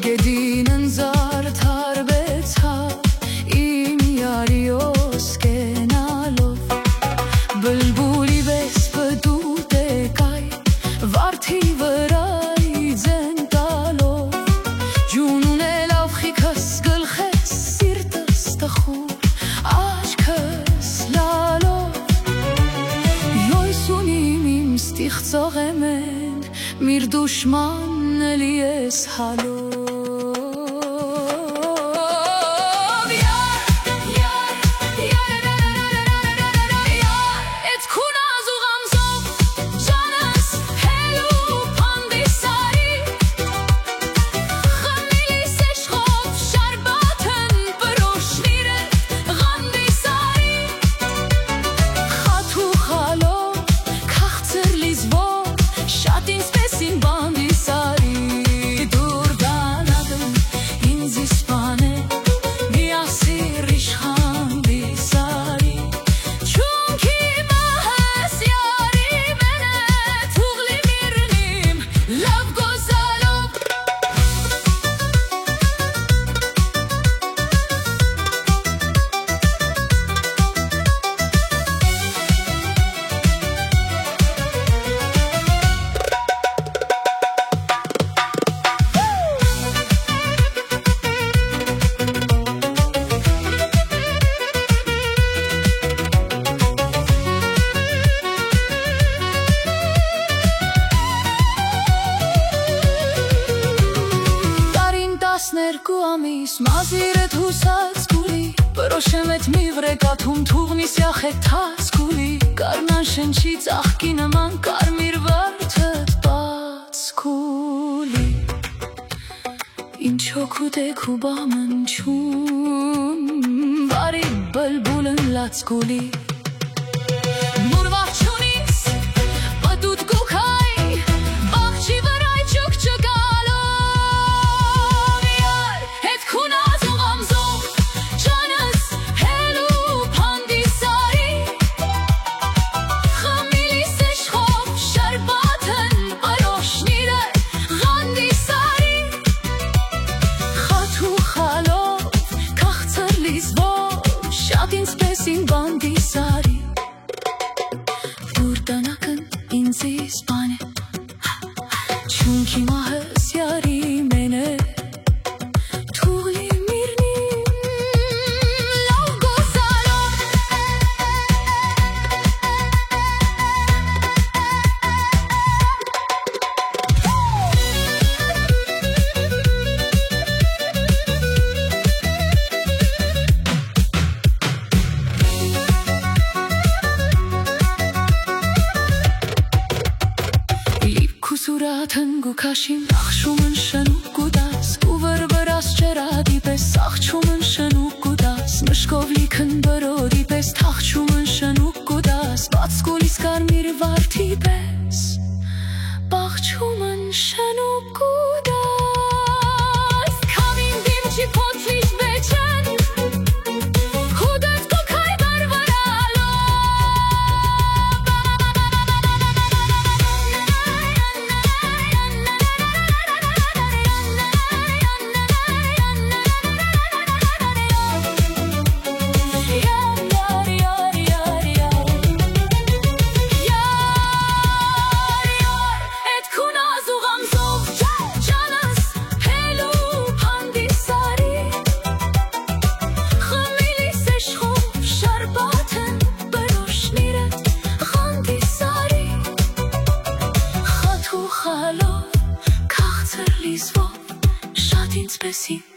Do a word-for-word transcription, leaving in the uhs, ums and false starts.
գետին ընձար թարվեցա իմ յարիոս կենալով բլբուլի պես պտուտ եկայ վարդի վրայ ձեն տալով ջուն ունելով խիքս գլխես սիրտս տխուր աչքս լալով յոյսունիմ իմ ստիղծող εμեն միր դուշման էլի ես հալով Ներկու ամիս մազիրդ հուսած գուլի Պրոշեմ էտ մի վրեկաթում թուղնիս յախետ թաց գուլի Կարնան շնչի ծաղկի նման կարմիր վարդըտ բաց գուլի Ինչ հոգուտ եք ու բամն չում Բարի բլբուլն լաց գուլի Մուրվաղ չունիս պտուտ գուքայ Բաղջի վրայ ճուկ ճկա ինձիս բան է Չունքի մահս յարի մեն է Թուղլի միրնիմ լավ գոսալով Սուրաթն գուքաշին ախշումն շնուկ ու դաս Ու վրվրաս ճերադի պես աղչումն շնուկ ու դաս Մշկով լիքն բրոդի պես թաղչումն շնուկ ու դաս Բաց գուլիս կարմիր վարդի պես Բաղչումն շնուկ ու դաս Քամին դիմչի փոթլիս բեչեն Քաղցր լիզվով շատ ինձ պես ինձ